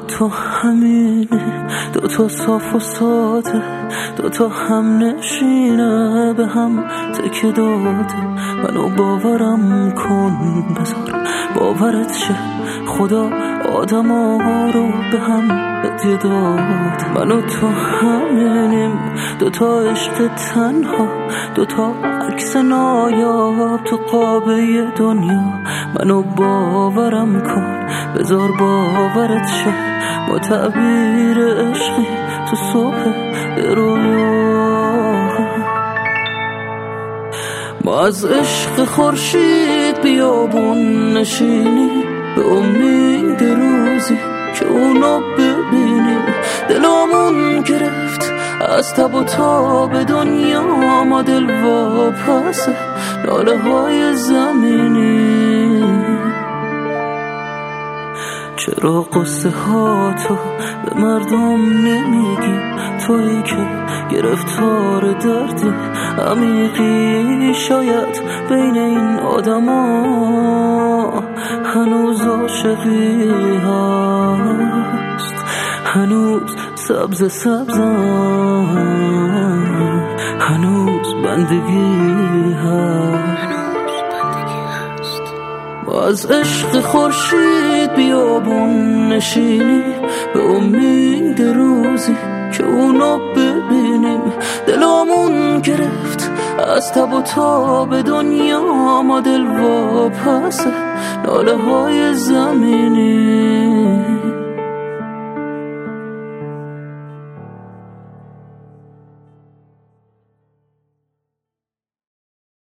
تو همینی، دوتا صاف و ساده، دوتا هم نشینه به هم تکه داده. منو باورم کن، بذار باورت شه، خدا آدم ها رو به هم هدیه داد. منو تو همینیم، دوتا عشق تنها، دوتا عکس نایاب تو قابه دنیا. منو باورم کن، بذار باورت شه، با تعبیر عشقی تو صبح رویا. ما از عشق خورشید بیابون نشینی، به امید روزی که اونو ببینیم. دلمون گرفت از تب و تاب دنیا، ما دل واپسه ناله های زمینی. چرا قصه ها تو به مردم نمیگی؟ تویی که گرفتار دردی عمیقی. شاید بین این آدم ها هنوز عاشقی هست، هنوز سبز سبزم، هنوز بندگی هست. از عشق خورشید بیابون نشینی، به امید روزی که اونو ببینیم. دلمون گرفت از تب و تاب دنیا، ما دل واپسه ناله های زمینی.